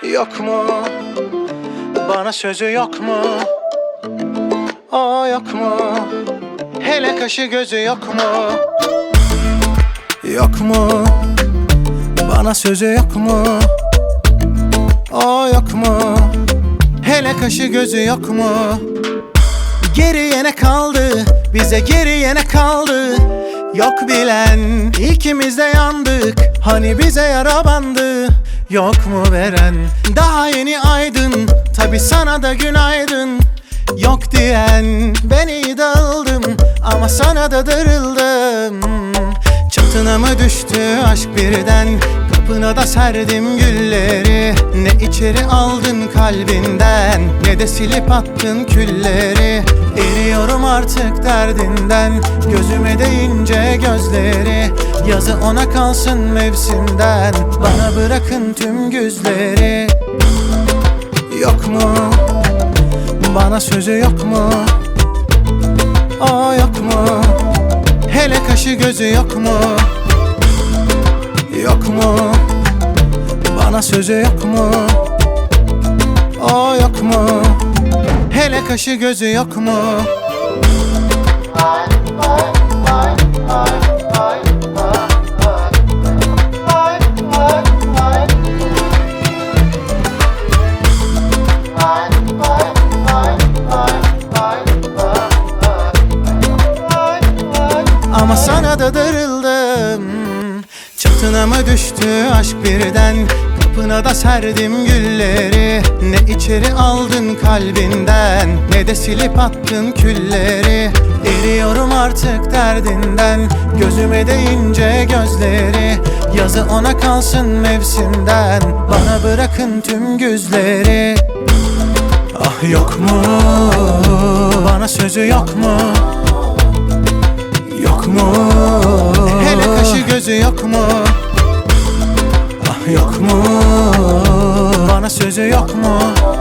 Yok mu? Bana sözü yok mu? O yok mu? Hele kaşı gözü yok mu? Yok mu? Bana sözü yok mu? O yok mu? Hele kaşı gözü yok mu? Geriye ne kaldı? Bize geriye ne kaldı? Yok bilen, ikimiz de yandık. Hani bize yara bandı. Yok mu veren, daha yeni aydın. Tabi sana da günaydın. Yok diyen, ben iyi dağıldım ama sana da darıldım. Çatına mı düştü aşk birden? Kapına da serdim gülleri. Ne içeri aldın kalbinden, ne de silip attın külleri. Eriyorum artık derdinden, gözüme değince gözleri. Yazı ona kalsın mevsimden, bana bırakın tüm güzleri. Yok mu? Bana sözü yok mu? O yok mu? Hele kaşı gözü yok mu? Yok mu? Bana sözü yok mu? O yok mu? Hele kaşı gözü yok mu? Ama sana da darıldım. Çatına mı düştü aşk birden? Kapına da serdim gülleri. Ne içeri aldın kalbinden, ne de silip attın külleri. Eriyorum artık derdinden, gözüme değince gözleri. Yazı ona kalsın mevsimden, bana bırakın tüm güzleri. Ah yok mu? Bana sözü yok mu? Yok mu? Hele kaşı gözü yok mu? Ah yok mu? Bana sözü yok mu?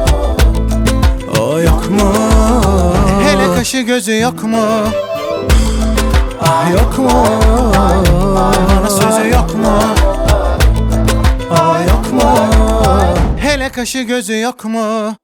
O yok mu? Hele kaşı gözü yok mu? Ah yok mu? Bana sözü yok mu? O yok mu? Hele kaşı gözü yok mu?